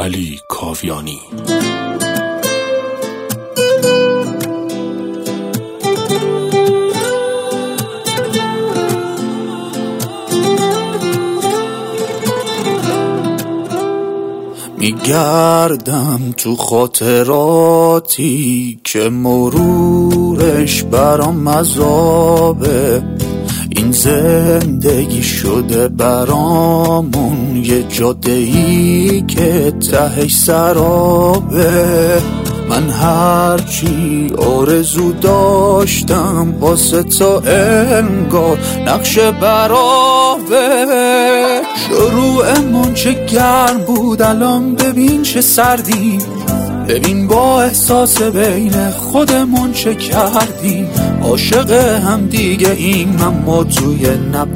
علی کاویانی. میگردم تو خاطراتی که مرورش برام عذابه. این زندگی شده برامون یه جاده‌ای که تهش سرابه. من هرچی آرزو داشتم واسه تا انگار نقش برابه. شروعمون چه گرم بود الان ببین چه سردیم. ببین با احساس بین خودمون چه کردیم. عاشق هم دیگه این اما توی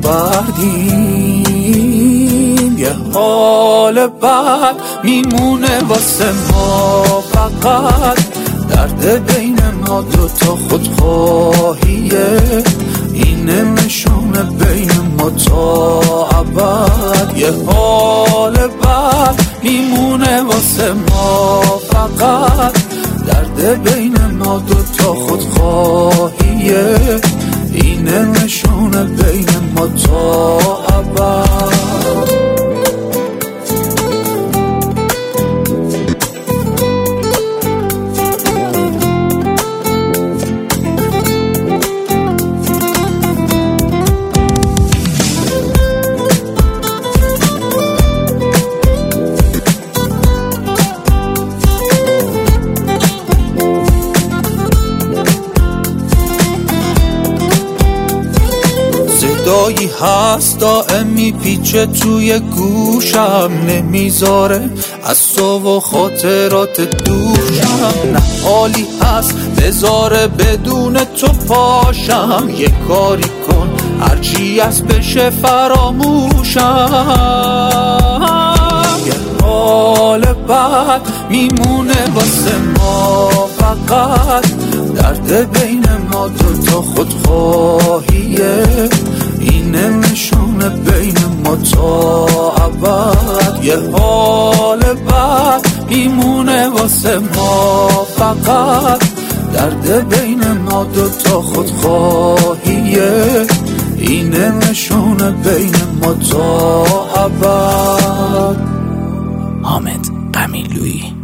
نبردیم. یه حال بد میمونه واسه ما فقط. درد بین ما دوتا خودخواهیه. اینه نشونه بین ما تا ابد. یه حال بد میمونه واسه ما فقط. درد بین ما دوتا خودخواهیه. اینه نشونه بین ما تا ابد. صدایی هست دائم میپیچه توی گوشم. نمیذاره از تو و خاطرات دوشم. نه حالی هست بذاره بدون تو پاشم. یه کاری کن هرچی از بشه فراموشم. یه حال بد میمونه واسه ما فقط. درد بین ما دوتا خودخواهیه. اینه نشونه بین ما تا ابد. یه حال بد میمونه واسه ما فقط. درد بین ما دوتا خودخواهیه. اینه نشونه بین ما تا ابد. حامد قمیلویی.